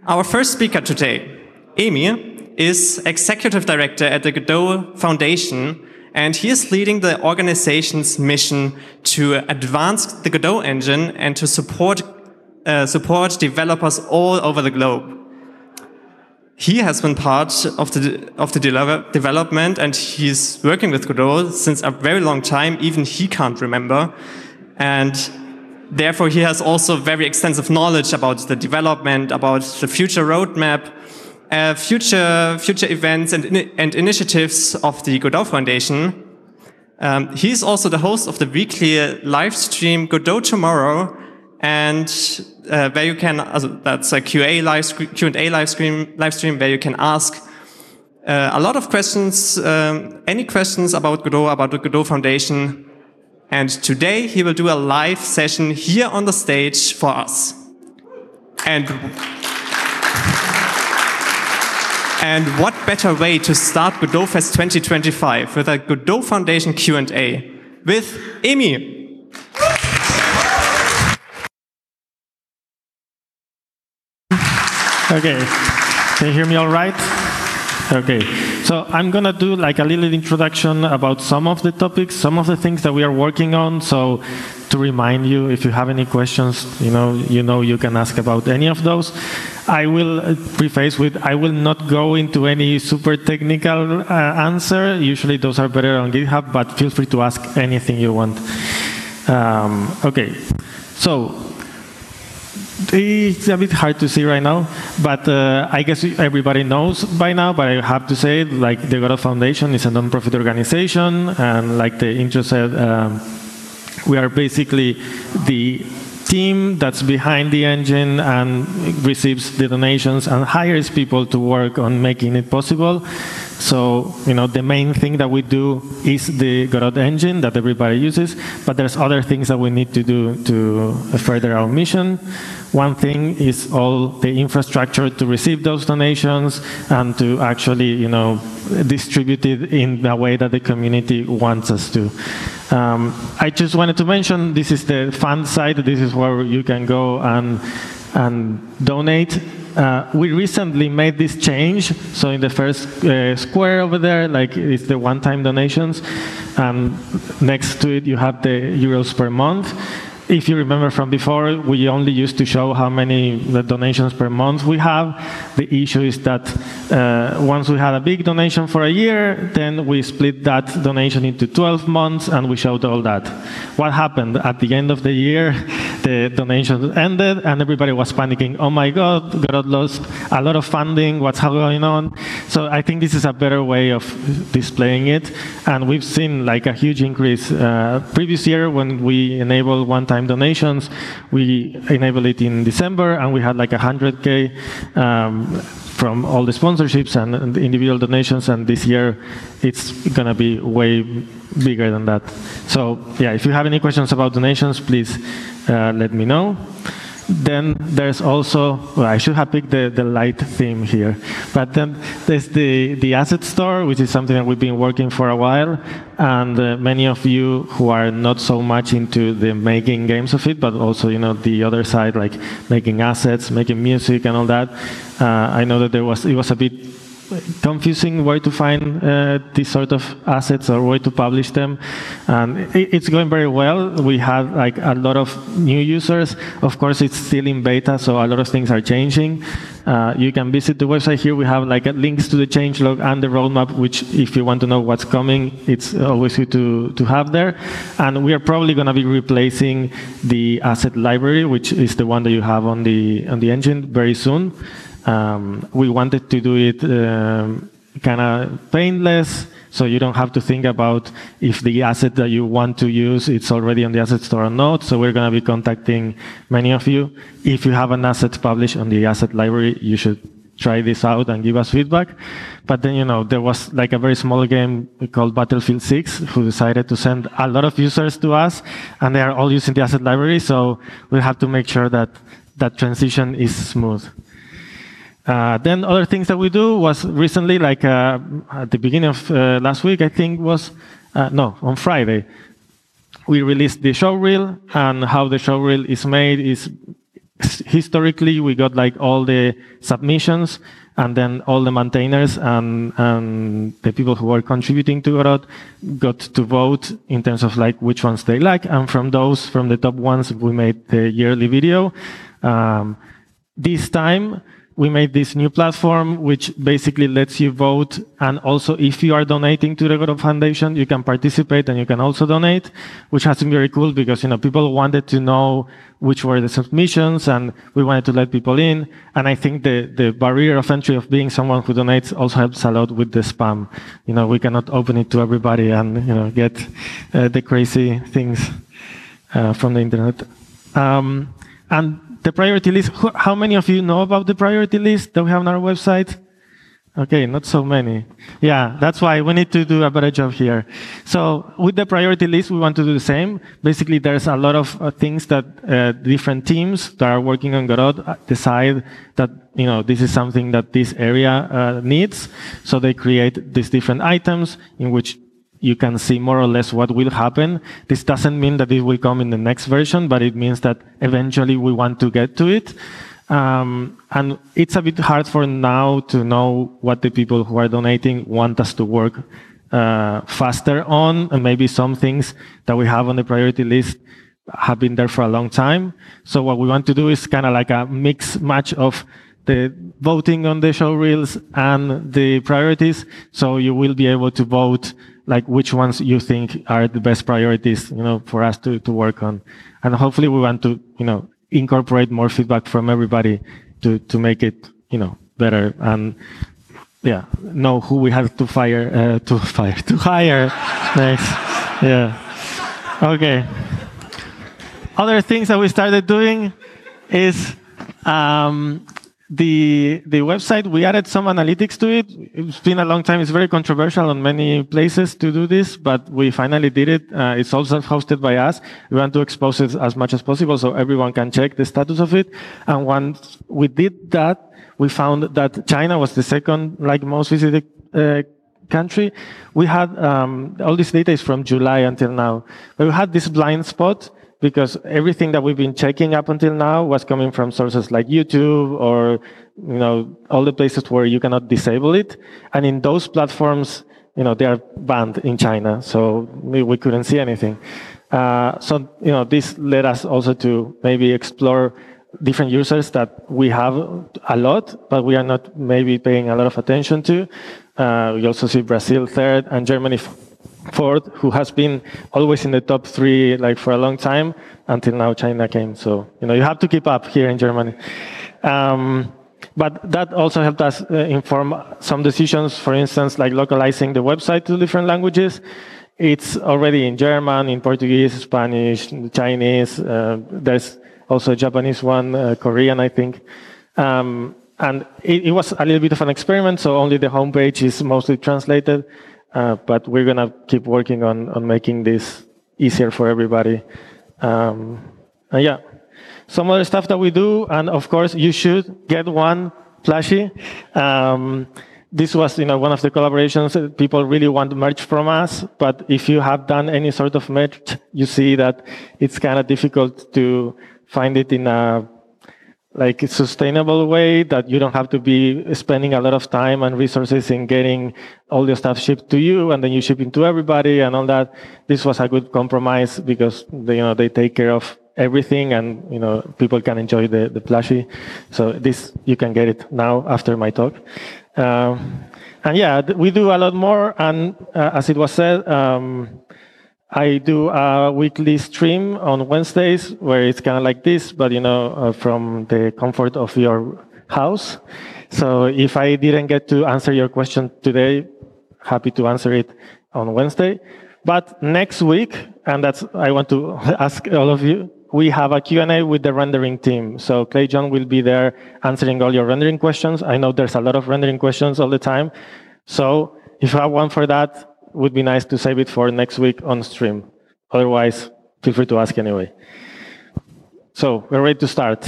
Our first speaker today, Emi, is Executive Director at the Godot Foundation, and he is leading the organization's mission to advance the Godot engine and to support developers all over the globe. He has been part of the development, and he's working with Godot since a very long time. Even he can't remember, and therefore he has also very extensive knowledge about the development, about the future roadmap, future events and initiatives of the Godot Foundation. He's also the host of the weekly live stream Godot Tomorrow, and where you can, that's a Q&A live stream where you can ask a lot of questions, any questions about Godot, about the Godot Foundation. And today he will do a live session here on the stage for us. And what better way to start Godot Fest 2025 with a Godot Foundation Q&A with Emi. Okay, can you hear me all right? Okay, so I'm going to do like a little introduction about some of the topics, some of the things that we are working on. So to remind you, if you have any questions, you know you can ask about any of those. I will preface with, I will not go into any super technical answer. Usually those are better on GitHub, but feel free to ask anything you want. Okay, so it's a bit hard to see right now, but I guess everybody knows by now, but I have to say, like, the Godot Foundation is a non-profit organization, and like the intro said, we are basically the team that's behind the engine and receives the donations and hires people to work on making it possible. So, the main thing that we do is the Godot engine that everybody uses, but there's other things that we need to do to further our mission. One thing is all the infrastructure to receive those donations and to actually, distribute it in a way that the community wants us to. I just wanted to mention, this is the fund side. This is where you can go and donate. We recently made this change. So in the first square over there, like, it's the one-time donations. And next to it, you have the euros per month. If you remember from before, we only used to show how many donations per month we have. The issue is that once we had a big donation for a year, then we split that donation into 12 months, and we showed all that. What happened? At the end of the year, the donation ended, and everybody was panicking. Oh my God, Godot lost a lot of funding. What's going on? So I think this is a better way of displaying it. And we've seen like a huge increase. Previous year, when we enabled one-time donations, we enabled it in December, and we had like 100K from all the sponsorships and the individual donations, and this year it's going to be way bigger than that. So yeah, if you have any questions about donations, please let me know. Then there's also, well, I should have picked the light theme here, but then there's the asset store, which is something that we've been working for a while, and many of you who are not so much into the making games of it, but also the other side, like making assets, making music and all that. I know that it was a bit confusing where to find these sort of assets or where to publish them, and it's going very well. We had like a lot of new users. Of course, it's still in beta, so a lot of things are changing. You can visit the website here. We have like links to the changelog and the roadmap, which if you want to know what's coming, it's always good to have there. And we are probably going to be replacing the asset library, which is the one that you have on the engine, very soon. We wanted to do it kind of painless, so you don't have to think about if the asset that you want to use it's already on the asset store or not. So we're going to be contacting many of you. If you have an asset published on the asset library, you should try this out and give us feedback. But then, there was like a very small game called Battlefield 6 who decided to send a lot of users to us, and they are all using the asset library. So we have to make sure that that transition is smooth. Then other things that we do was recently, like at the beginning of last week, I think was, on Friday, we released the showreel, and how the showreel is made is historically, we got like all the submissions, and then all the maintainers and the people who were contributing to Godot got to vote in terms of like which ones they like. And from those, from the top ones, we made the yearly video. This time, we made this new platform, which basically lets you vote. And also, if you are donating to the Godot Foundation, you can participate and you can also donate, which has been very cool because, people wanted to know which were the submissions and we wanted to let people in. And I think the barrier of entry of being someone who donates also helps a lot with the spam. We cannot open it to everybody and, get the crazy things from the internet. And the priority list, how many of you know about the priority list that we have on our website? Okay, not so many. Yeah, that's why we need to do a better job here. So with the priority list, we want to do the same. Basically, there's a lot of things that different teams that are working on Godot decide that, this is something that this area needs. So they create these different items in which you can see more or less what will happen. This doesn't mean that it will come in the next version, but it means that eventually we want to get to it. And it's a bit hard for now to know what the people who are donating want us to work faster on, and maybe some things that we have on the priority list have been there for a long time. So what we want to do is kind of like a mix match of the voting on the show reels and the priorities. So you will be able to vote like which ones you think are the best priorities, for us to work on. And hopefully we want to, incorporate more feedback from everybody to make it, better. And yeah, know who we have to hire. Nice. Yeah. Okay. Other things that we started doing is, the website, we added some analytics to it. It's been a long time. It's very controversial on many places to do this, but we finally did it. It's also hosted by us. We want to expose it as much as possible so everyone can check the status of it. And once we did that, we found that China was the second most visited country. We had all this data is from July until now. But we had this blind spot because everything that we've been checking up until now was coming from sources like YouTube or, all the places where you cannot disable it. And in those platforms, they are banned in China. So we couldn't see anything. This led us also to maybe explore different users that we have a lot, but we are not maybe paying a lot of attention to. We also see Brazil third and Germany fourth, who has been always in the top 3 for a long time until now China came. So you have to keep up here in Germany. But that also helped us inform some decisions. For instance, like localizing the website to different languages. It's already in German, in Portuguese, Spanish, Chinese. There's also a Japanese one, Korean, I think. And it was a little bit of an experiment. So only the homepage is mostly translated. But we're going to keep working on making this easier for everybody. Yeah, some other stuff that we do, and of course, you should get one plushie. This was, one of the collaborations that people really want merch from us. But if you have done any sort of merch, you see that it's kind of difficult to find it in a sustainable way, that you don't have to be spending a lot of time and resources in getting all your stuff shipped to you and then you ship it to everybody and all that. This was a good compromise because they take care of everything and people can enjoy the plushie. So this, you can get it now after my talk. And yeah, we do a lot more. And as it was said, I do a weekly stream on Wednesdays where it's kind of like this, but from the comfort of your house. So if I didn't get to answer your question today, happy to answer it on Wednesday. But next week, and that's I want to ask all of you, we have a Q&A with the rendering team. So Clay John will be there answering all your rendering questions. I know there's a lot of rendering questions all the time. So if you have one for that, would be nice to save it for next week on stream. Otherwise, feel free to ask anyway. So we're ready to start.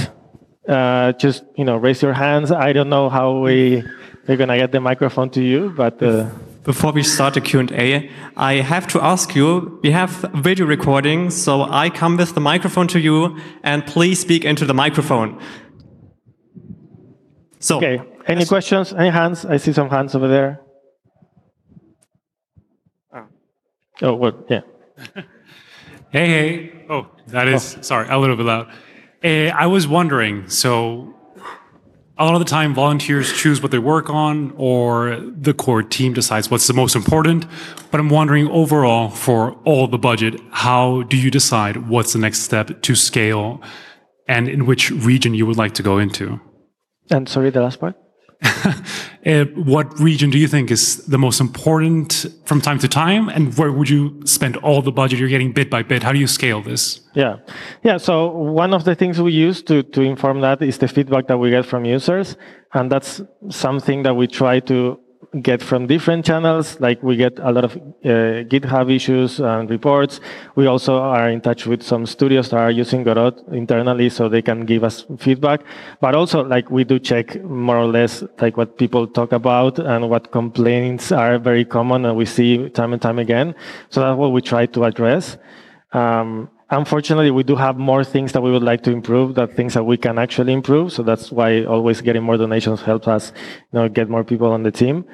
Just raise your hands. I don't know how we're gonna get the microphone to you, but Before we start the Q&A, I have to ask you, we have video recording, so I come with the microphone to you, and please speak into the microphone. So, okay, any questions, any hands? I see some hands over there. Oh, well, yeah. Hey. Oh, that is, sorry, a little bit loud. I was wondering, so a lot of the time volunteers choose what they work on or the core team decides what's the most important. But I'm wondering overall for all the budget, how do you decide what's the next step to scale and in which region you would like to go into? And sorry, the last part? What region do you think is the most important from time to time, and where would you spend all the budget you're getting bit by bit? How do you scale this? Yeah. So one of the things we use to inform that is the feedback that we get from users, and that's something that we try to get from different channels. Like we get a lot of GitHub issues and reports. We also are in touch with some studios that are using Godot internally, so they can give us feedback. But also, like, we do check more or less like what people talk about and what complaints are very common and we see time and time again. So that's what we try to address. Unfortunately, we do have more things that we would like to improve, that things that we can actually improve. So that's why always getting more donations helps us, get more people on the team.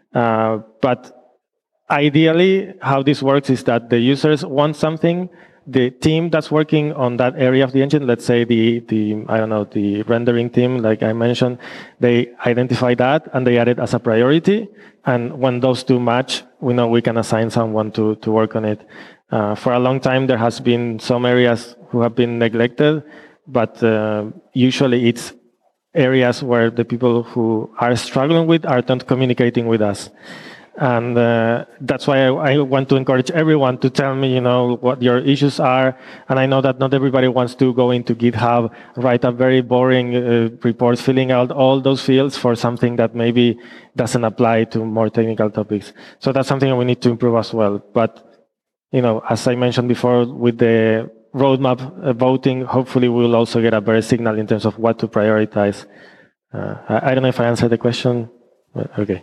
But ideally, how this works is that the users want something. The team that's working on that area of the engine, let's say the rendering team, like I mentioned, they identify that and they add it as a priority. And when those two match, we know we can assign someone to work on it. For a long time, there has been some areas who have been neglected, but usually it's areas where the people who are struggling with are not communicating with us. And that's why I want to encourage everyone to tell me, what your issues are. And I know that not everybody wants to go into GitHub, write a very boring report, filling out all those fields for something that maybe doesn't apply to more technical topics. So that's something that we need to improve as well. But as I mentioned before, with the roadmap voting, hopefully we'll also get a better signal in terms of what to prioritize. I don't know if I answered the question, but okay.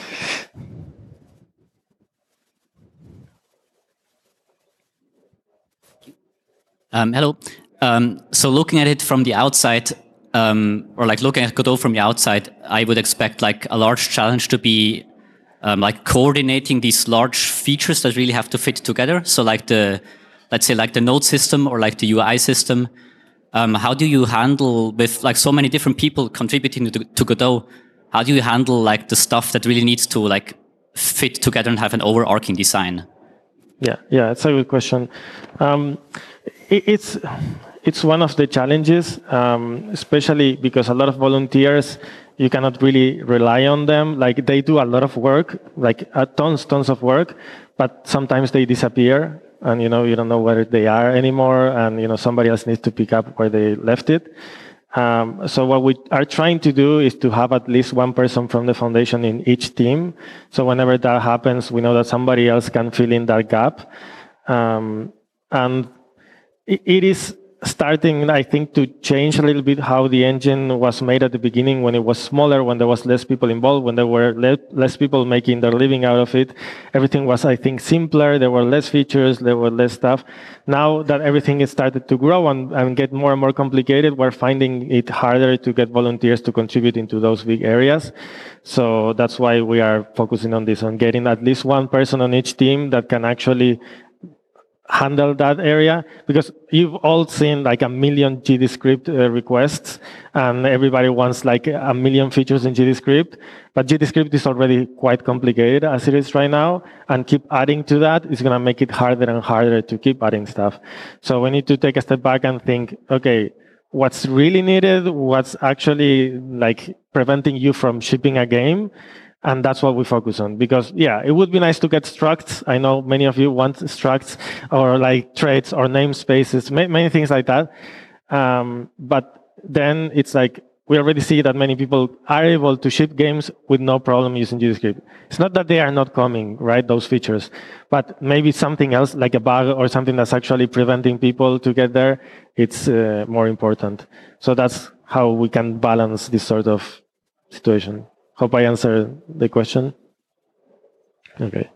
Hello. So looking at it from the outside, or like looking at Godot from the outside, I would expect like a large challenge to be like coordinating these large features that really have to fit together. So like let's say like the node system or like the UI system. How do you handle with like so many different people contributing to Godot? How do you handle like the stuff that really needs to like fit together and have an overarching design? Yeah, it's a good question. It's one of the challenges, especially because a lot of volunteers, you cannot really rely on them. Like they do a lot of work, like tons of work, but sometimes they disappear and you don't know where they are anymore, and somebody else needs to pick up where they left it. So what we are trying to do is to have at least one person from the foundation in each team. So whenever that happens, we know that somebody else can fill in that gap. And it is starting, I think, to change a little bit how the engine was made at the beginning, when it was smaller, when there was less people involved, when there were less people making their living out of it. Everything was, I think, simpler. There were less features. There were less stuff. Now that everything has started to grow and get more and more complicated, we're finding it harder to get volunteers to contribute into those big areas. So that's why we are focusing on this, on getting at least one person on each team that can actually handle that area, because you've all seen like a million GDScript requests, and everybody wants like a million features in GDScript, but GDScript is already quite complicated as it is right now, and keep adding to that is going to make it harder and harder to keep adding stuff. So we need to take a step back and think, okay, what's really needed, what's actually like preventing you from shipping a game. And that's what we focus on, because it would be nice to get structs. I know many of you want structs or like traits or namespaces, many things like that. But then it's like, we already see that many people are able to ship games with no problem using GDScript. It's not that they are not coming, right, those features, but maybe something else like a bug or something that's actually preventing people to get there. It's more important. So that's how we can balance this sort of situation. Hope I answered the question. Okay.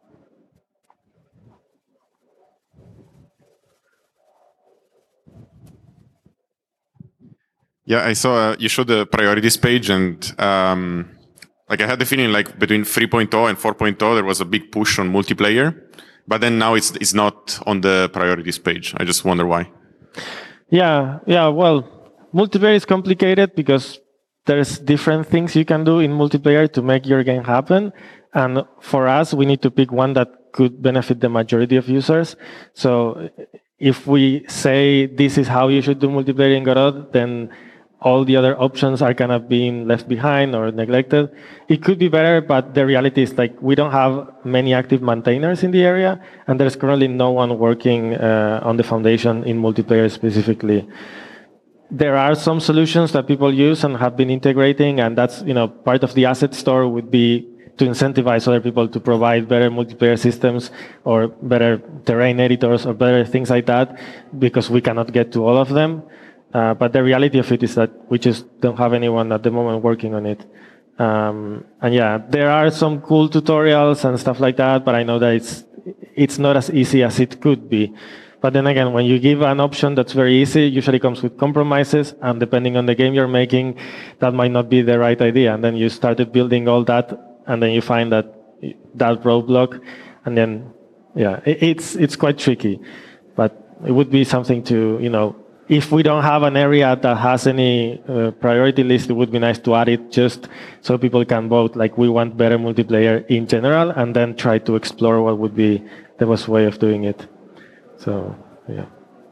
Yeah, I saw you showed the priorities page, and like I had the feeling like between 3.0 and 4.0 there was a big push on multiplayer, but then now it's not on the priorities page. I just wonder why. Yeah. Well, multiplayer is complicated because there's different things you can do in multiplayer to make your game happen, and for us, we need to pick one that could benefit the majority of users. So if we say this is how you should do multiplayer in Godot, then all the other options are kind of being left behind or neglected. It could be better, but the reality is like we don't have many active maintainers in the area, and there's currently no one working on the foundation in multiplayer specifically. There are some solutions that people use and have been integrating, and that's part of the asset store would be to incentivize other people to provide better multiplayer systems or better terrain editors or better things like that, because we cannot get to all of them. But the reality of it is that we just don't have anyone at the moment working on it. And yeah, there are some cool tutorials and stuff like that, but I know that it's not as easy as it could be. But then again, when you give an option that's very easy, usually comes with compromises, and depending on the game you're making, that might not be the right idea. And then you started building all that, and then you find that roadblock, and then yeah, it's quite tricky. But it would be something to if we don't have an area that has any priority list, it would be nice to add it just so people can vote. Like we want better multiplayer in general, and then try to explore what would be the best way of doing it. So, yeah.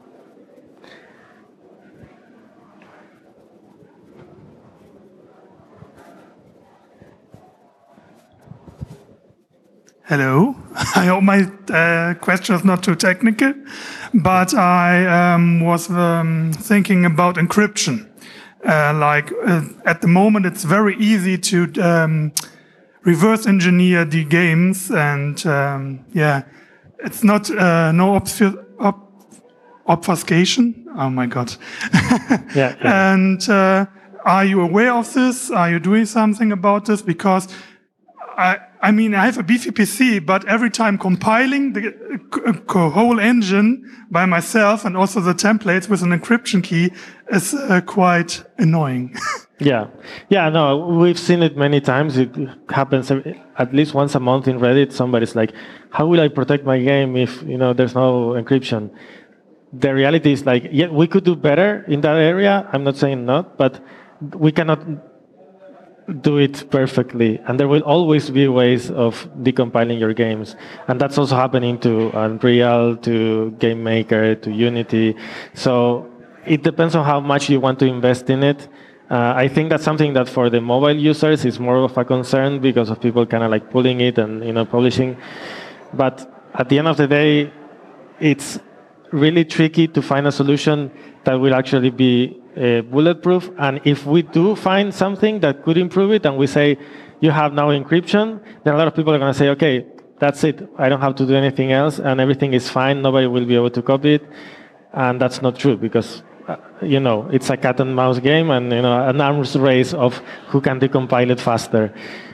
Hello. I hope my question is not too technical, but I was thinking about encryption. At the moment, it's very easy to reverse engineer the games, and it's not no obfuscation. Oh my god! Yeah. And are you aware of this? Are you doing something about this? Because I mean, I have a beefy PC, but every time compiling the whole engine by myself and also the templates with an encryption key is quite annoying. Yeah. No, we've seen it many times. It happens at least once a month in Reddit. Somebody's like, "How will I protect my game if there's no encryption?" The reality is like, yeah, we could do better in that area. I'm not saying not, but we cannot do it perfectly, and there will always be ways of decompiling your games, and that's also happening to Unreal, to GameMaker, to Unity. So it depends on how much you want to invest in it. I think that's something that for the mobile users is more of a concern because of people kind of like pulling it and publishing. But at the end of the day, it's really tricky to find a solution that will actually be bulletproof. And if we do find something that could improve it, and we say you have now encryption, then a lot of people are going to say, okay, that's it. I don't have to do anything else, and everything is fine. Nobody will be able to copy it. And that's not true, because it's a cat and mouse game, and an arms race of who can decompile it faster.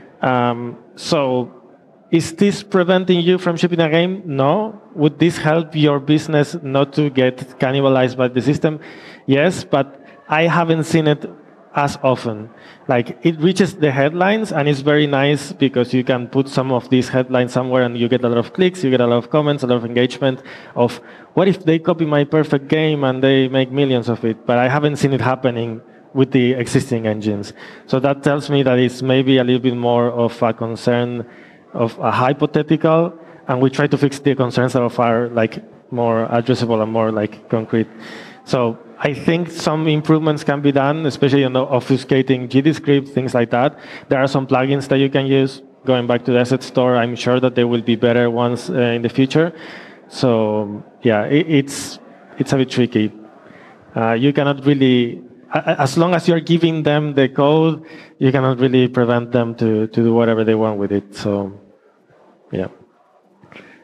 So is this preventing you from shipping a game? No. Would this help your business not to get cannibalized by the system? Yes, but I haven't seen it as often. Like, it reaches the headlines, and it's very nice because you can put some of these headlines somewhere and you get a lot of clicks, you get a lot of comments, a lot of engagement of, what if they copy my perfect game and they make millions of it? But I haven't seen it happening with the existing engines. So that tells me that it's maybe a little bit more of a concern of a hypothetical, and we try to fix the concerns that are like more addressable and more like concrete. So I think some improvements can be done, especially obfuscating GDScript, things like that. There are some plugins that you can use. Going back to the asset store, I'm sure that there will be better ones in the future. So yeah, it's a bit tricky. You cannot really, as long as you're giving them the code, you cannot really prevent them to do whatever they want with it. So yeah,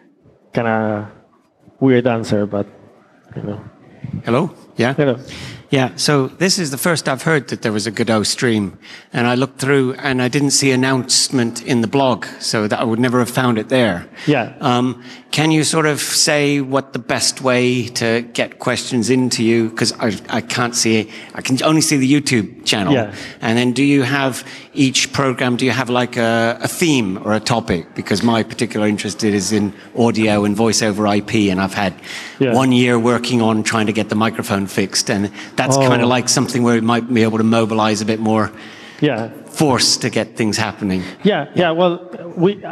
kind of weird answer, but Hello? Yeah? Hello. Yeah, so this is the first I've heard that there was a Godot stream. And I looked through and I didn't see announcement in the blog, so that I would never have found it there. Yeah. Can you sort of say what the best way to get questions into you? Because I can't see, I can only see the YouTube channel. Yeah. And then do you have each program, do you have like a theme or a topic? Because my particular interest is in audio and voice over IP, and I've had 1 year working on trying to get the microphone fixed, and that's kind of like something where we might be able to mobilize a bit more force to get things happening. Yeah. Well, we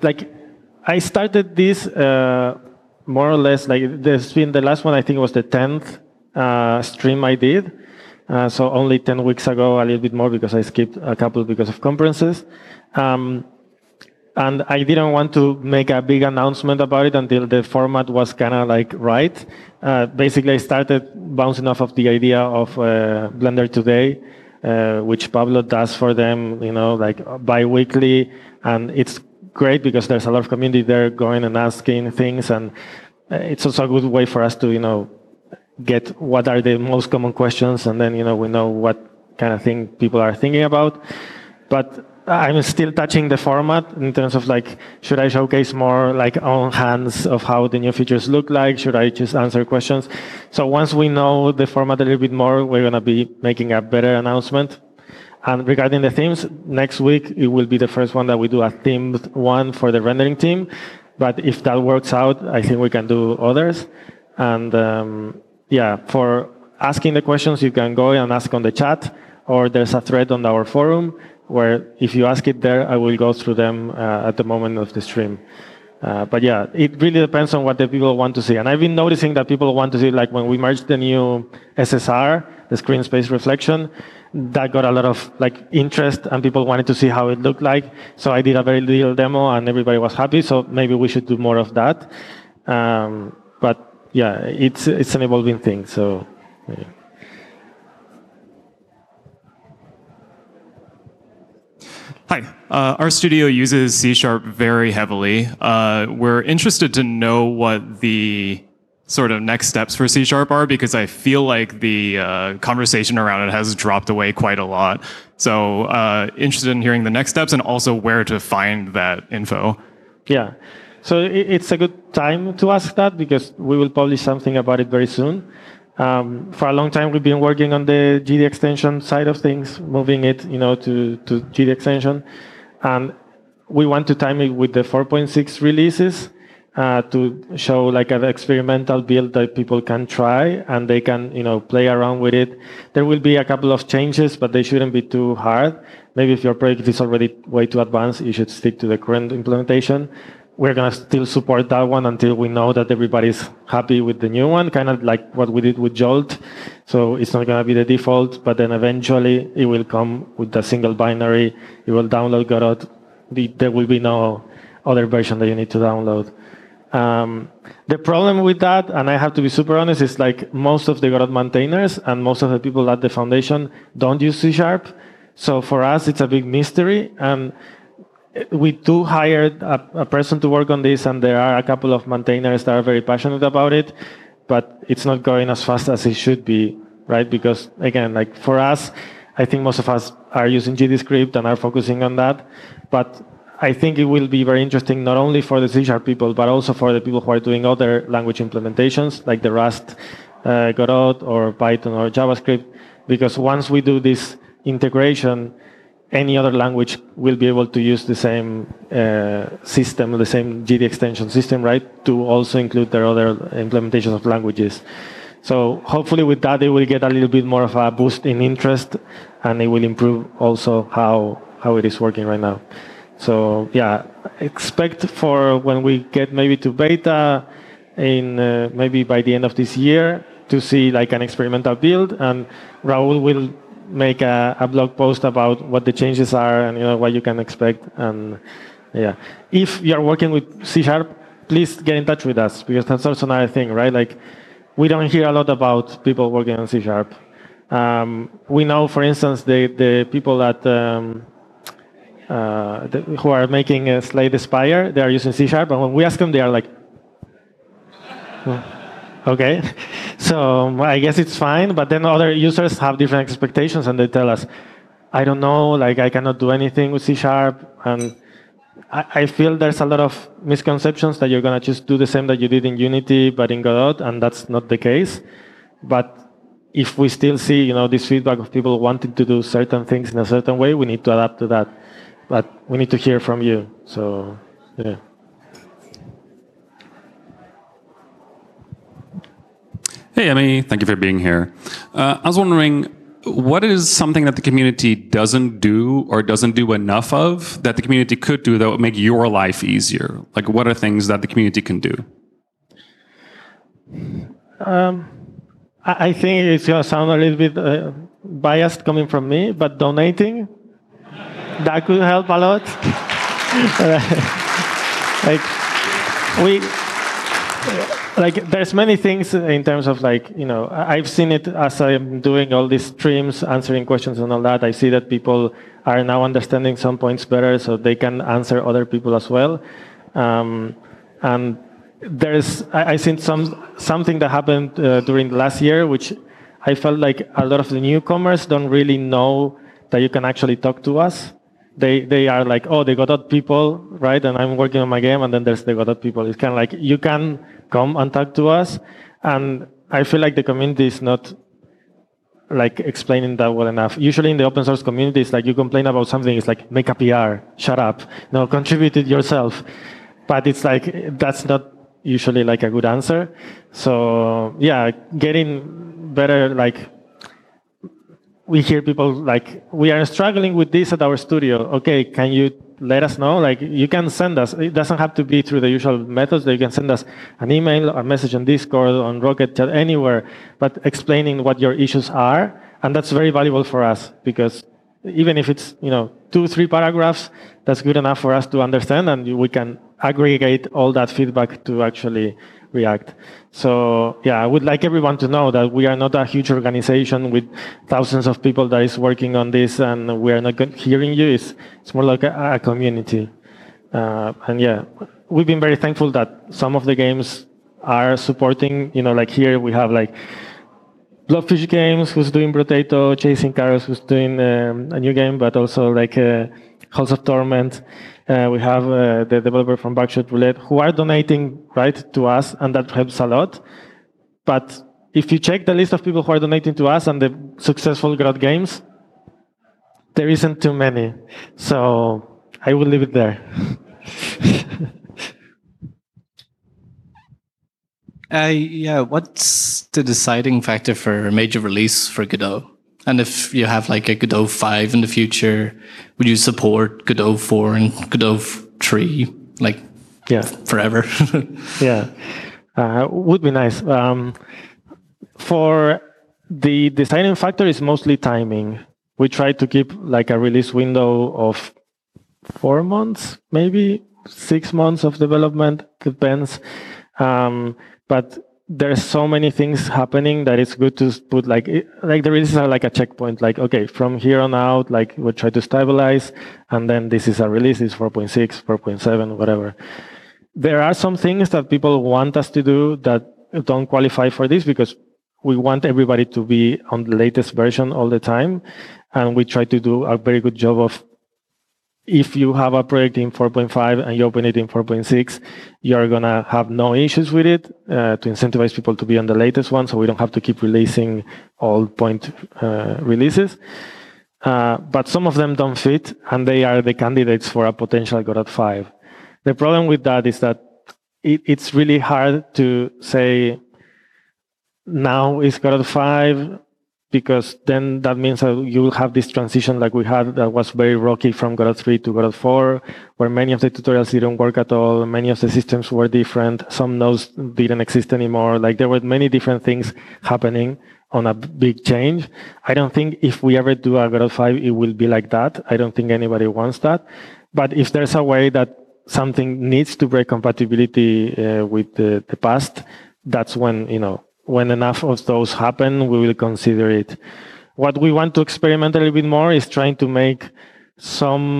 I started this more or less like there's been the last one. I think was the 10th stream I did. So only 10 weeks ago, a little bit more because I skipped a couple because of conferences. And I didn't want to make a big announcement about it until the format was kind of like right. Basically, I started bouncing off of the idea of Blender Today, which Pablo does for them, like bi-weekly. And it's great because there's a lot of community there going and asking things. And it's also a good way for us to, get what are the most common questions, and then we know what kind of thing people are thinking about. But I'm still touching the format in terms of should I showcase more on hands of how the new features look like? Should I just answer questions? So once we know the format a little bit more, we're going to be making a better announcement. And regarding the themes, next week it will be the first one that we do a themed one for the rendering team. But if that works out, I think we can do others. And for asking the questions, you can go and ask on the chat, or there's a thread on our forum where if you ask it there, I will go through them at the moment of the stream. But it really depends on what the people want to see. And I've been noticing that people want to see, when we merged the new SSR, the screen space reflection, that got a lot of interest, and people wanted to see how it looked like. So I did a very little demo, and everybody was happy. So maybe we should do more of that. But it's an evolving thing. So. Yeah. Hi, our studio uses C# very heavily. We're interested to know what the sort of next steps for C# are, because I feel like the conversation around it has dropped away quite a lot. So interested in hearing the next steps and also where to find that info. Yeah, so it's a good time to ask that because we will publish something about it very soon. For a long time, we've been working on the GD extension side of things, moving it, to GD extension, and we want to time it with the 4.6 releases to show an experimental build that people can try and they can, play around with it. There will be a couple of changes, but they shouldn't be too hard. Maybe if your project is already way too advanced, you should stick to the current implementation. We're going to still support that one until we know that everybody's happy with the new one, kind of like what we did with Jolt. So it's not going to be the default, but then eventually it will come with the single binary. You will download Godot. There will be no other version that you need to download. The problem with that, and I have to be super honest, is most of the Godot maintainers and most of the people at the foundation don't use C#. So for us, it's a big mystery. And we do hire a person to work on this, and there are a couple of maintainers that are very passionate about it, but it's not going as fast as it should be, right? Because again, for us, I think most of us are using GDScript and are focusing on that, but I think it will be very interesting not only for the C# people, but also for the people who are doing other language implementations, like the Rust, Godot, or Python, or JavaScript, because once we do this integration, any other language will be able to use the same system, the same GD extension system, right, to also include their other implementations of languages. So hopefully with that, they will get a little bit more of a boost in interest, and it will improve also how it is working right now. So expect for when we get maybe to beta in maybe by the end of this year to see an experimental build, and Raul will make a blog post about what the changes are and what you can expect. And if you are working with C#, please get in touch with us, because that's also another thing, right? We don't hear a lot about people working on C#. We know, for instance, the people at who are making Slade Aspire, they are using C#, and when we ask them, they are like, okay. So I guess it's fine, but then other users have different expectations and they tell us, I don't know, like I cannot do anything with C#. And I feel there's a lot of misconceptions that you're going to just do the same that you did in Unity, but in Godot, and that's not the case. But if we still see, this feedback of people wanting to do certain things in a certain way, we need to adapt to that. But we need to hear from you. So, yeah. Hey, Emmy. Thank you for being here. I was wondering, what is something that the community doesn't do or doesn't do enough of that the community could do that would make your life easier? Like, what are things that the community can do? I think it's going to sound a little bit biased coming from me, but donating, that could help a lot. There's many things in terms of I've seen it as I'm doing all these streams, answering questions and all that. I see that people are now understanding some points better so they can answer other people as well. And I seen something that happened during the last year, which I felt like a lot of the newcomers don't really know that you can actually talk to us. They are like, oh, the Godot people, right? And I'm working on my game, and then there's the Godot people. It's kind of like, you can come and talk to us. And I feel like the community is not explaining that well enough. Usually in the open source community, it's like you complain about something, it's like, make a PR, shut up. No, contribute it yourself. But it's like, that's not usually a good answer. So yeah, getting better, we hear people we are struggling with this at our studio. Okay, can you let us know? You can send us. It doesn't have to be through the usual methods. You can send us an email, a message on Discord, on Rocket Chat, anywhere, but explaining what your issues are. And that's very valuable for us because even if it's 2-3 paragraphs, that's good enough for us to understand, and we can aggregate all that feedback to actually react. So yeah, I would like everyone to know that we are not a huge organization with thousands of people that is working on this, and we are not hearing you. It's more like a community. And yeah, we've been very thankful that some of the games are supporting, here we have Blobfish Games, who's doing Brotato, Chasing Carrots, who's doing a new game, but also Halls of Torment. We have the developer from Backshot Roulette who are donating to us, and that helps a lot. But if you check the list of people who are donating to us and the successful Godot games, there isn't too many. So I will leave it there. What's the deciding factor for a major release for Godot? And if you have a Godot 5 in the future, would you support Godot 4 and Godot 3 forever? Yeah, would be nice. For the deciding factor is mostly timing. We try to keep a release window of 4 months, maybe 6 months of development, depends. But there's so many things happening that it's good to put the releases are like a checkpoint. Okay, from here on out, we'll try to stabilize, and then this is a release, it's 4.6, 4.7, whatever. There are some things that people want us to do that don't qualify for this because we want everybody to be on the latest version all the time, and we try to do a very good job of, if you have a project in 4.5 and you open it in 4.6, you're going to have no issues with it to incentivize people to be on the latest one, so we don't have to keep releasing old point releases. But some of them don't fit, and they are the candidates for a potential Godot 5. The problem with that is that it's really hard to say, now is Godot 5, because then that means that you will have this transition like we had that was very rocky from Godot 3 to Godot 4, where many of the tutorials didn't work at all, many of the systems were different, some nodes didn't exist anymore. There were many different things happening on a big change. I don't think if we ever do a Godot 5, it will be like that. I don't think anybody wants that. But if there's a way that something needs to break compatibility with the past, that's when, when enough of those happen, we will consider it. What we want to experiment a little bit more is trying to make some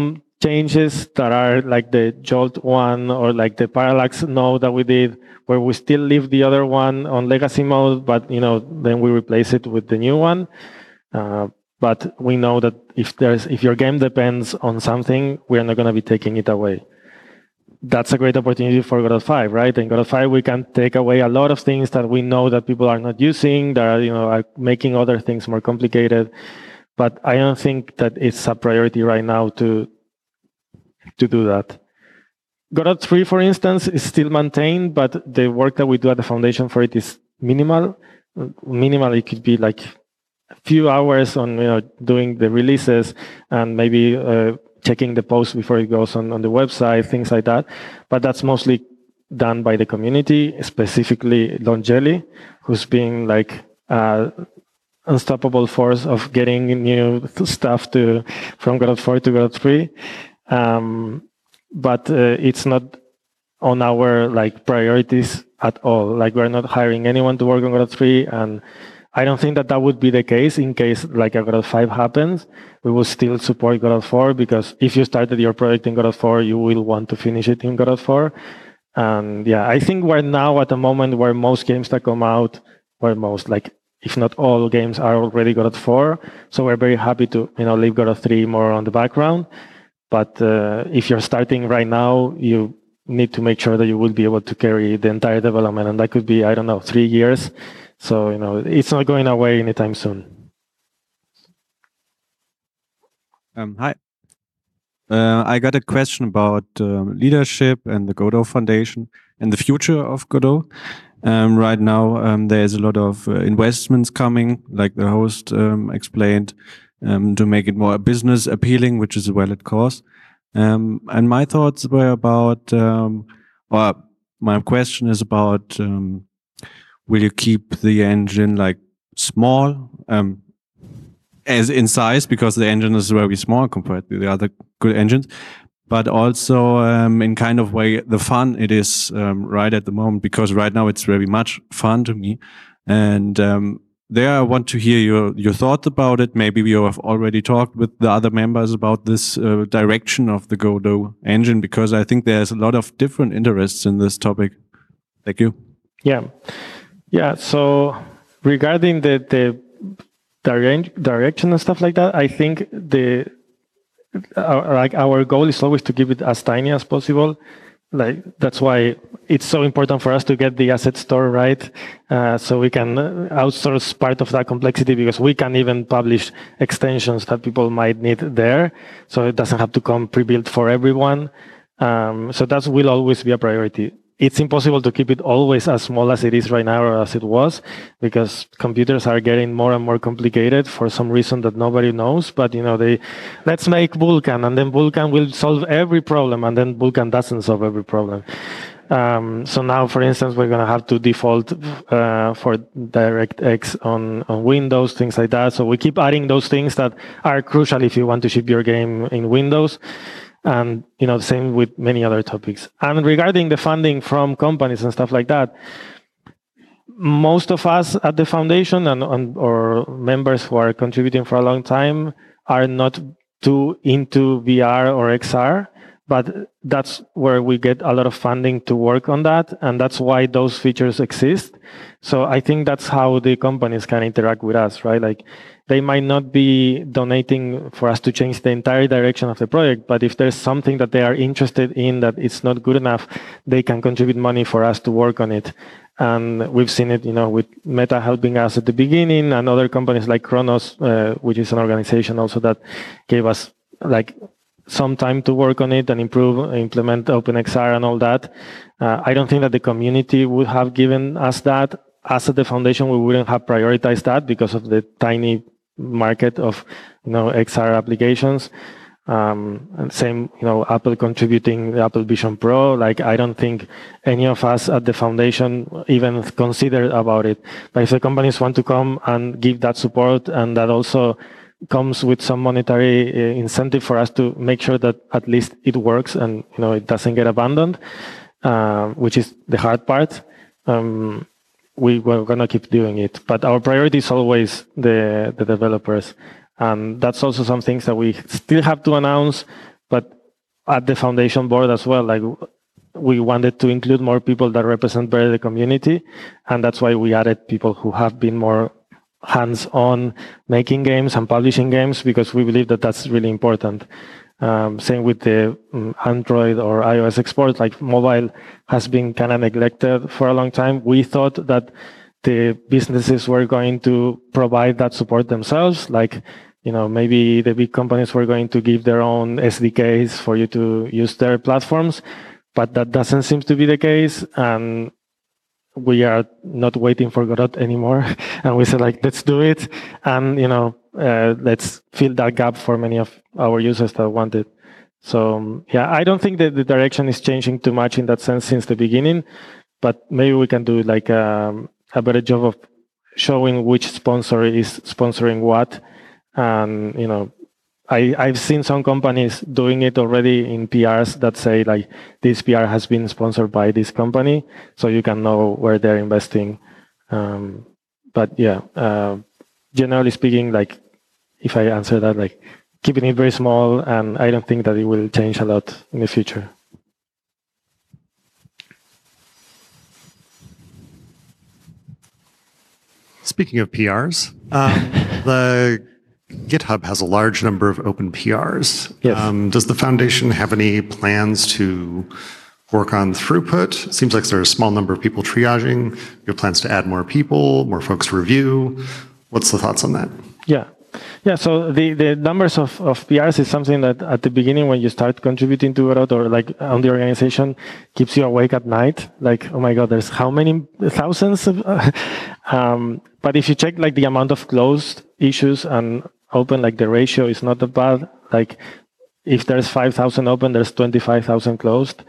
changes that are like the Jolt one or like the parallax node that we did, where we still leave the other one on legacy mode, but then we replace it with the new one. But we know that if your game depends on something, we're not going to be taking it away. That's a great opportunity for Godot 5, right? In Godot 5, we can take away a lot of things that we know that people are not using, that are making other things more complicated. But I don't think that it's a priority right now to do that. Godot 3, for instance, is still maintained, but the work that we do at the foundation for it is minimal. Minimal, it could be like a few hours on doing the releases and maybe checking the post before it goes on the website, things like that. But that's mostly done by the community, specifically Longeli, who's being like unstoppable force of getting new stuff from Godot 4 to Godot 3. But it's not on our priorities at all. Like, we're not hiring anyone to work on Godot 3, and I don't think that would be the case in case like a Godot 5 happens. We will still support Godot 4, because if you started your project in Godot 4, you will want to finish it in Godot 4. And yeah, I think we're now at a moment where most games that come out, if not all games, are already Godot 4. So we're very happy to leave Godot 3 more on the background. But if you're starting right now, you need to make sure that you will be able to carry the entire development, and that could be, 3 years. So it's not going away anytime soon. Hi. I got a question about leadership and the Godot Foundation and the future of Godot. Right now, there's a lot of investments coming, like the host explained, to make it more business appealing, which is a valid cause. And my thoughts were about, or my question is about, will you keep the engine small, as in size, because the engine is very small compared to the other good engines, but also in kind of way the fun it is right at the moment, because right now it's very much fun to me. And there I want to hear your thoughts about it. Maybe you have already talked with the other members about this direction of the Godot engine, because I think there's a lot of different interests in this topic. Thank you. Yeah. So regarding the direction and stuff like that, I think our goal is always to keep it as tiny as possible. That's why it's so important for us to get the asset store right, so we can outsource part of that complexity, because we can even publish extensions that people might need there, so it doesn't have to come pre-built for everyone. So that will always be a priority. It's impossible to keep it always as small as it is right now, or as it was, because computers are getting more and more complicated for some reason that nobody knows. But let's make Vulkan, and then Vulkan will solve every problem, and then Vulkan doesn't solve every problem. So now, for instance, we're going to have to default for DirectX on Windows, things like that. So we keep adding those things that are crucial if you want to ship your game in Windows. And the same with many other topics. And regarding the funding from companies and stuff like that, most of us at the foundation or members who are contributing for a long time are not too into VR or XR, but that's where we get a lot of funding to work on that, and that's why those features exist. So I think that's how the companies can interact with us, right? They might not be donating for us to change the entire direction of the project, but if there's something that they are interested in that it's not good enough, they can contribute money for us to work on it. And we've seen it, with Meta helping us at the beginning, and other companies like Kronos, which is an organization also that gave us some time to work on it and implement OpenXR and all that. I don't think that the community would have given us that. Us at the foundation, we wouldn't have prioritized that because of the tiny market of XR applications. And same, Apple contributing the Apple Vision Pro. I don't think any of us at the foundation even considered about it. But if the companies want to come and give that support, and that also comes with some monetary incentive for us to make sure that at least it works and it doesn't get abandoned, which is the hard part. We're going to keep doing it. But our priority is always the developers. And that's also some things that we still have to announce. But at the foundation board as well, like we wanted to include more people that represent better the community, and that's why we added people who have been more hands-on making games and publishing games, because we believe that that's really important. Same with the Android or iOS export, like mobile has been kind of neglected for a long time. We thought that the businesses were going to provide that support themselves, like, maybe the big companies were going to give their own SDKs for you to use their platforms, but that doesn't seem to be the case. And we are not waiting for Godot anymore. And we said, like, let's do it. And, let's fill that gap for many of our users that want it. So, yeah, I don't think that the direction is changing too much in that sense since the beginning, but maybe we can do like a better job of showing which sponsor is sponsoring what. And, I've seen some companies doing it already in PRs that say, like, this PR has been sponsored by this company, so you can know where they're investing. But yeah, generally speaking, like, if I answer that, like, keeping it very small, and I don't think that it will change a lot in the future. Speaking of PRs, the GitHub has a large number of open PRs. Yes. Does the foundation have any plans to work on throughput? It seems like there's a small number of people triaging. Do you have plans to add more people, more folks to review? What's the thoughts on that? Yeah. Yeah, so the numbers of PRs is something that at the beginning when you start contributing to Godot or like on the organization keeps you awake at night. Like, oh my God, there's how many thousands of... but if you check like the amount of closed issues and open, like the ratio is not that bad. Like if there's 5,000 open, there's 25,000 closed.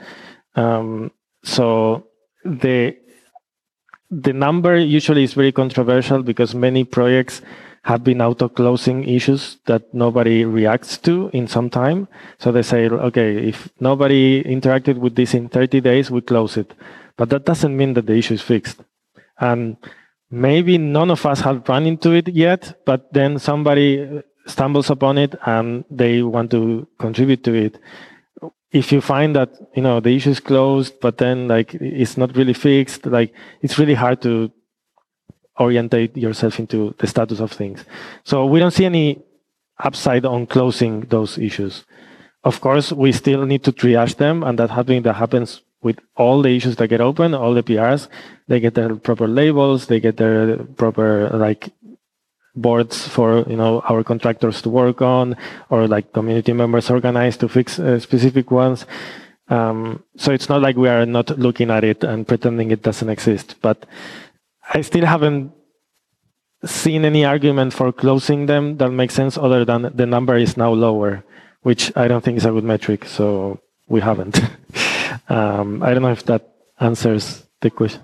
So the number usually is very controversial because many projects have been auto-closing issues that nobody reacts to in some time. So they say, okay, if nobody interacted with this in 30 days, we close it. But that doesn't mean that the issue is fixed. And maybe none of us have run into it yet, but then somebody stumbles upon it and they want to contribute to it. If you find that, the issue is closed, but then like it's not really fixed, like it's really hard to orientate yourself into the status of things. So we don't see any upside on closing those issues. Of course, we still need to triage them, and that happens with all the issues that get open, all the PRs. They get their proper labels, they get their proper like boards for our contractors to work on, or like community members organized to fix specific ones. So it's not like we are not looking at it and pretending it doesn't exist, but I still haven't seen any argument for closing them that makes sense other than the number is now lower, which I don't think is a good metric, so we haven't. I don't know if that answers the question.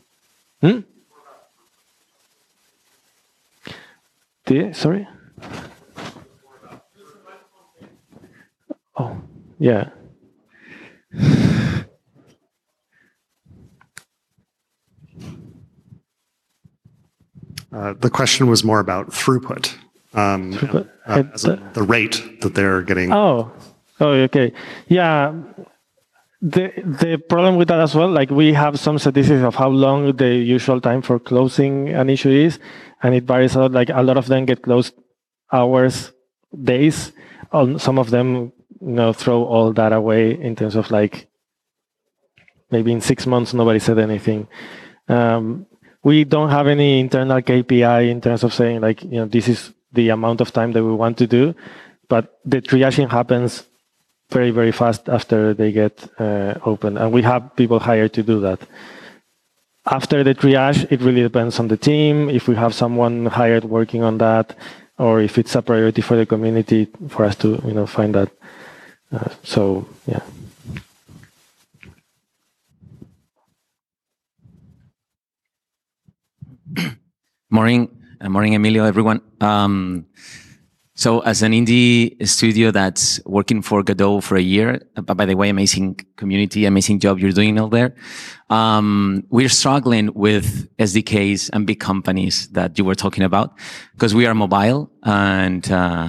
Sorry? Oh, yeah. The question was more about throughput, as the rate that they're getting. Oh, okay. Yeah. The problem with that as well, like we have some statistics of how long the usual time for closing an issue is, and it varies a lot. Like a lot of them get closed hours, days. Some of them, throw all that away in terms of like maybe in 6 months nobody said anything. We don't have any internal KPI in terms of saying like, this is the amount of time that we want to do, but the triaging happens very, very fast after they get open. And we have people hired to do that. After the triage, it really depends on the team. If we have someone hired working on that, or if it's a priority for the community for us to, find that. So, yeah. Morning, Emilio, everyone. So as an indie studio that's working for Godot for a year, by the way, amazing community, amazing job you're doing out there. We're struggling with SDKs and big companies that you were talking about because we are mobile and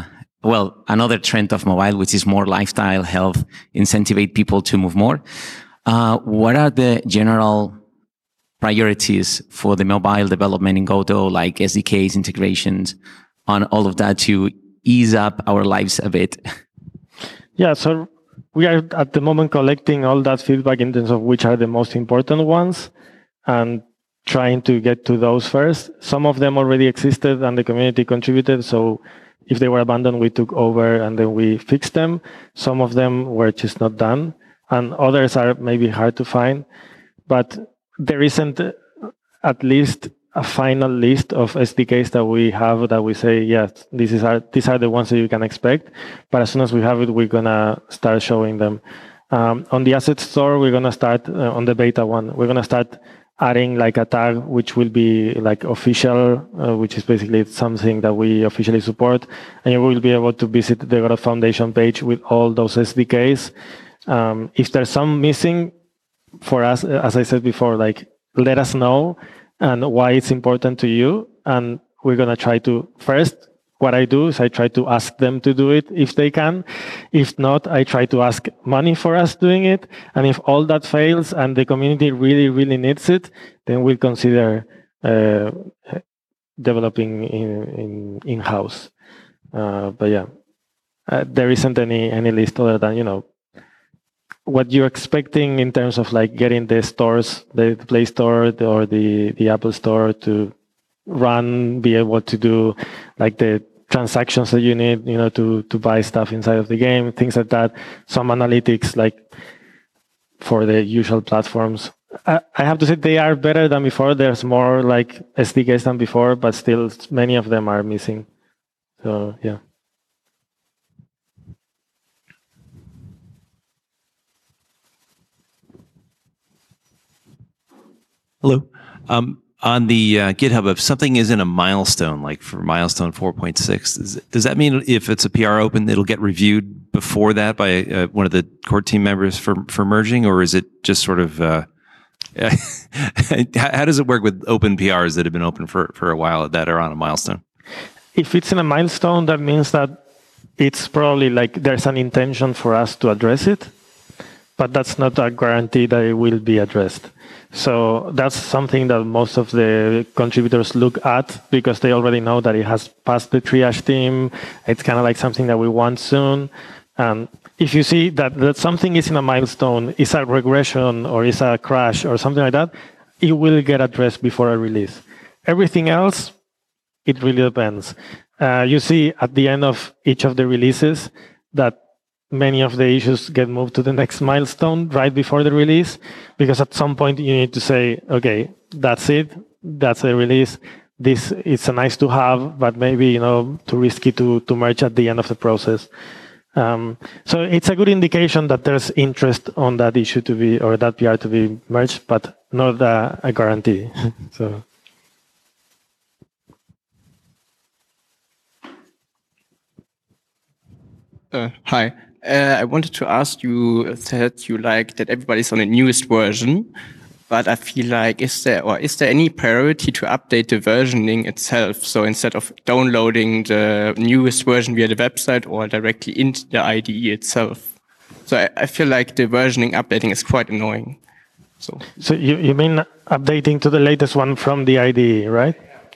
well, another trend of mobile, which is more lifestyle, health, incentivate people to move more. What are the general priorities for the mobile development in Godot, like SDKs, integrations, on all of that to ease up our lives a bit? Yeah, so we are at the moment collecting all that feedback in terms of which are the most important ones and trying to get to those first. Some of them already existed and the community contributed, so if they were abandoned, we took over and then we fixed them. Some of them were just not done, and others are maybe hard to find. But there isn't at least a final list of SDKs that we have that we say, yes, these are the ones that you can expect. But as soon as we have it, we're gonna start showing them. On the asset store, we're gonna start on the beta one. We're gonna start adding like a tag which will be like official, which is basically something that we officially support, and you will be able to visit the Godot Foundation page with all those SDKs. If there's some missing for us, as I said before, like let us know and why it's important to you, and we're gonna try to first. What I do is I try to ask them to do it if they can. If not, I try to ask money for us doing it. And if all that fails and the community really, really needs it, then we'll consider developing in-house. But yeah, there isn't any list other than, you know, what you're expecting in terms of like getting the stores, the Play Store or the Apple Store to run, be able to do like the transactions that you need, you know, to buy stuff inside of the game, things like that. Some analytics like for the usual platforms. I have to say they are better than before. There's more like SDKs than before, but still many of them are missing. So yeah. Hello. On the GitHub, if something isn't a milestone, like for milestone 4.6, does that mean if it's a PR open, it'll get reviewed before that by one of the core team members for merging, or is it just sort of, how does it work with open PRs that have been open for a while that are on a milestone? If it's in a milestone, that means that it's probably like there's an intention for us to address it, but that's not a guarantee that it will be addressed. So that's something that most of the contributors look at because they already know that it has passed the triage team. It's kind of like something that we want soon. And if you see that something is in a milestone, is a regression or is a crash or something like that, it will get addressed before a release. Everything else, it really depends. You see at the end of each of the releases that many of the issues get moved to the next milestone right before the release, because at some point you need to say, okay, that's it, that's the release. This it's a nice to have, but maybe, you know, too risky to merge at the end of the process. So it's a good indication that there's interest on that issue to be, or that PR to be merged, but not a guarantee. So. Hi. I wanted to ask you, said you like that everybody's on the newest version, but I feel like is there any priority to update the versioning itself? So instead of downloading the newest version via the website or directly into the IDE itself. So I feel like the versioning updating is quite annoying. So you mean updating to the latest one from the IDE, right?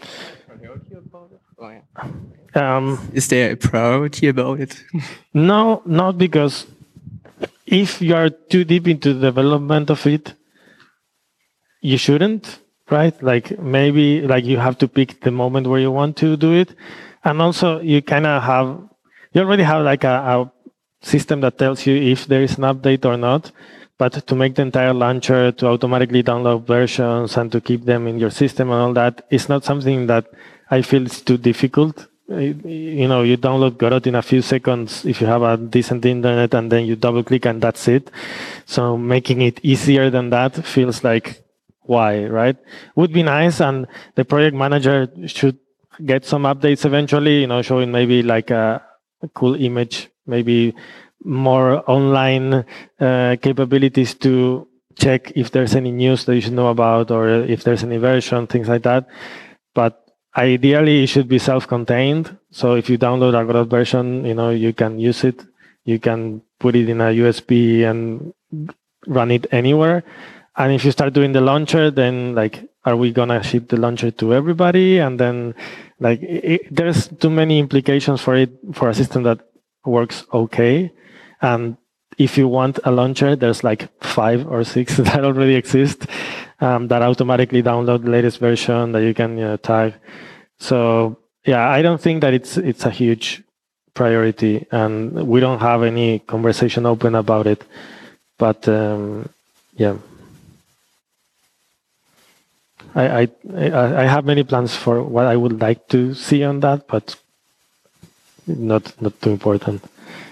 Is there a priority about it? No, not because if you are too deep into the development of it, you shouldn't, right? Like maybe like you have to pick the moment where you want to do it. And also you already have like a system that tells you if there is an update or not. But to make the entire launcher to automatically download versions and to keep them in your system and all that is not something that I feel is too difficult. You know, you download Godot in a few seconds if you have a decent internet, and then you double click and that's it. So making it easier than that feels like why, right? Would be nice, and the project manager should get some updates eventually, you know, showing maybe like a cool image, maybe more online capabilities to check if there's any news that you should know about or if there's any version, things like that. But ideally, it should be self-contained. So if you download a Godot version, you can use it. You can put it in a USB and run it anywhere. And if you start doing the launcher, then are we gonna ship the launcher to everybody? And then there's too many implications for it for a system that works okay. And if you want a launcher, there's 5 or 6 that already exist that automatically download the latest version that you can tag. So yeah, I don't think that it's a huge priority, and we don't have any conversation open about it. But yeah, I have many plans for what I would like to see on that, but not too important.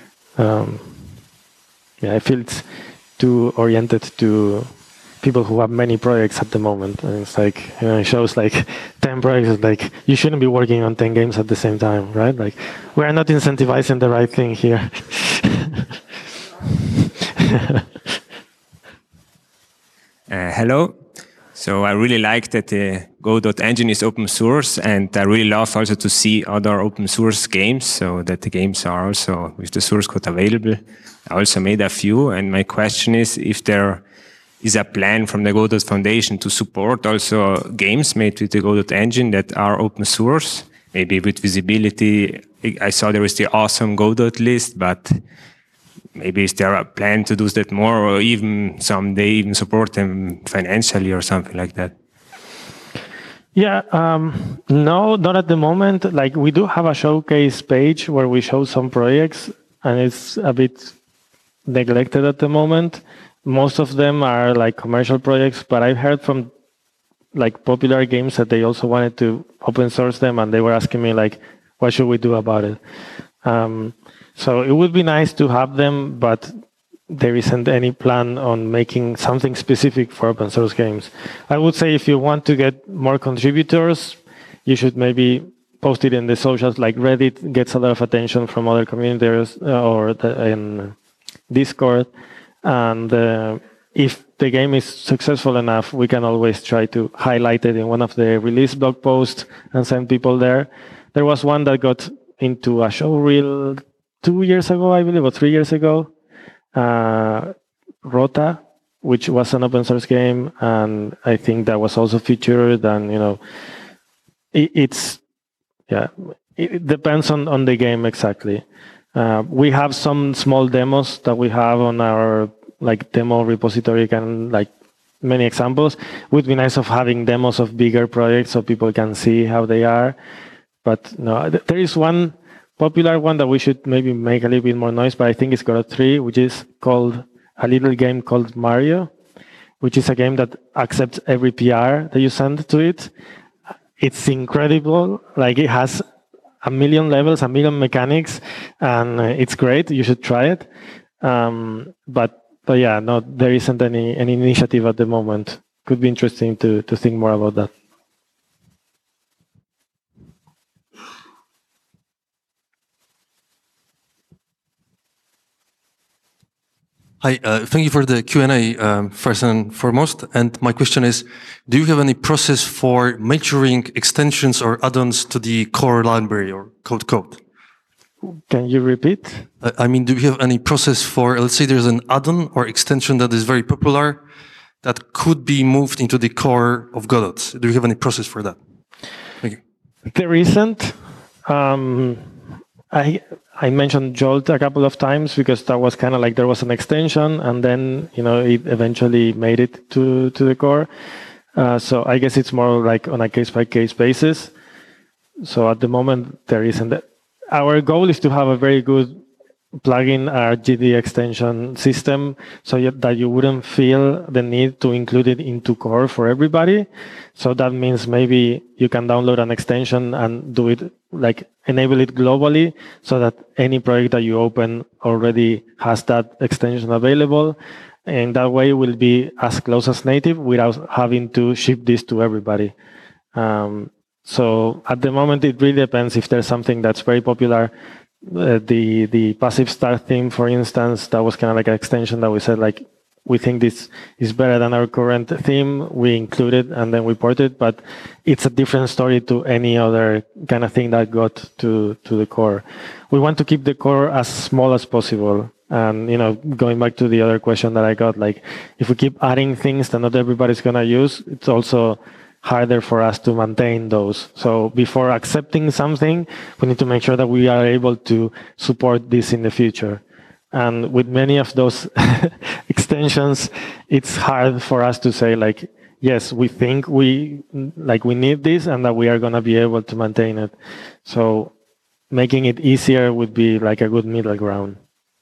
Yeah, I feel it's too oriented to people who have many projects at the moment. And it's it shows 10 projects. It's you shouldn't be working on 10 games at the same time, right? We are not incentivizing the right thing here. Hello. So I really like that the Go.engine is open source, and I really love also to see other open source games, so that the games are also with the source code available. I also made a few, and my question is if there is a plan from the Godot Foundation to support also games made with the Godot engine that are open source, maybe with visibility. I saw there is the awesome Godot list, but maybe is there a plan to do that more, or even someday even support them financially or something like that? Yeah, no, not at the moment. We do have a showcase page where we show some projects, and it's a bit neglected at the moment. Most of them are commercial projects, but I've heard from popular games that they also wanted to open source them, and they were asking me what should we do about it? So it would be nice to have them, but there isn't any plan on making something specific for open source games. I would say if you want to get more contributors, you should maybe post it in the socials. Reddit gets a lot of attention from other communities or in Discord. And if the game is successful enough, we can always try to highlight it in one of the release blog posts and send people there. There was one that got into a show reel 2 years ago, I believe, or 3 years ago. Rota, which was an open source game, and I think that was also featured. And it depends on the game exactly. We have some small demos that we have on our demo repository, many examples. Would be nice of having demos of bigger projects so people can see how they are. But no, there is one popular one that we should maybe make a little bit more noise, but I think it's Godot 3, which is called a little game called Mario, which is a game that accepts every PR that you send to it. It's incredible. It has 1 million levels, 1 million mechanics, and it's great. You should try it. But yeah, no, there isn't any initiative at the moment. Could be interesting to think more about that. Hi, thank you for the Q&A, first and foremost. And my question is, do you have any process for maturing extensions or add-ons to the core library or code? Can you repeat? I mean, do you have any process for, let's say there's an add-on or extension that is very popular that could be moved into the core of Godot? Do you have any process for that? Thank you. There isn't. I mentioned Jolt a couple of times because that was kind of there was an extension, and then it eventually made it to the core. So I guess it's more on a case-by-case basis. So at the moment there isn't. Our goal is to have a very good plugin RGD extension system so that you wouldn't feel the need to include it into core for everybody. So that means maybe you can download an extension and do it enable it globally so that any project that you open already has that extension available. And that way it will be as close as native without having to ship this to everybody. So at the moment, it really depends if there's something that's very popular. The passive start theme, for instance, that was kind of an extension that we said we think this is better than our current theme, we include it and then we port it, but it's a different story to any other kind of thing that got to the core. We want to keep the core as small as possible. And, going back to the other question that I got, like, if we keep adding things that not everybody's going to use, it's also harder for us to maintain those. So before accepting something, we need to make sure that we are able to support this in the future. And with many of those extensions, it's hard for us to say, like, yes, we think we need this and that we are going to be able to maintain it. So making it easier would be like a good middle ground.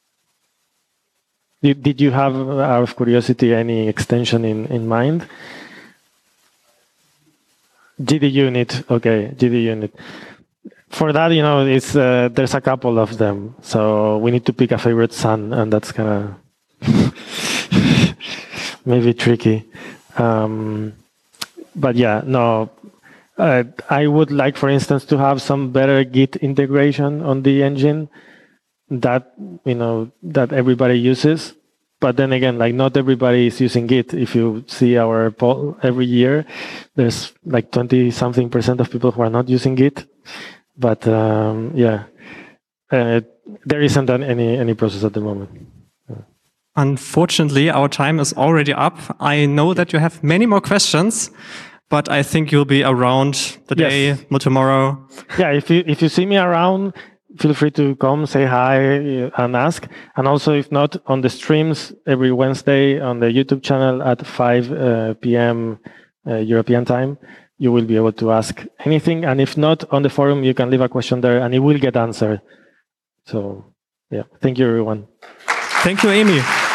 Did you have, out of curiosity, any extension in mind? GD unit, okay, GD unit. For that, it's there's a couple of them, so we need to pick a favorite son, and that's kind of maybe tricky. But yeah, no, I would like, for instance, to have some better Git integration on the engine that that everybody uses. But then again, like, not everybody is using Git. If you see our poll every year, there's like 20-something% of people who are not using Git. But there isn't any process at the moment. Unfortunately, our time is already up. I know that you have many more questions, but I think you'll be around today, tomorrow. Yeah, if you see me around, feel free to come, say hi, and ask. And also, if not, on the streams every Wednesday on the YouTube channel at 5 p.m. European time, you will be able to ask anything. And if not, on the forum, you can leave a question there and it will get answered. So, yeah, thank you, everyone. Thank you, Amy.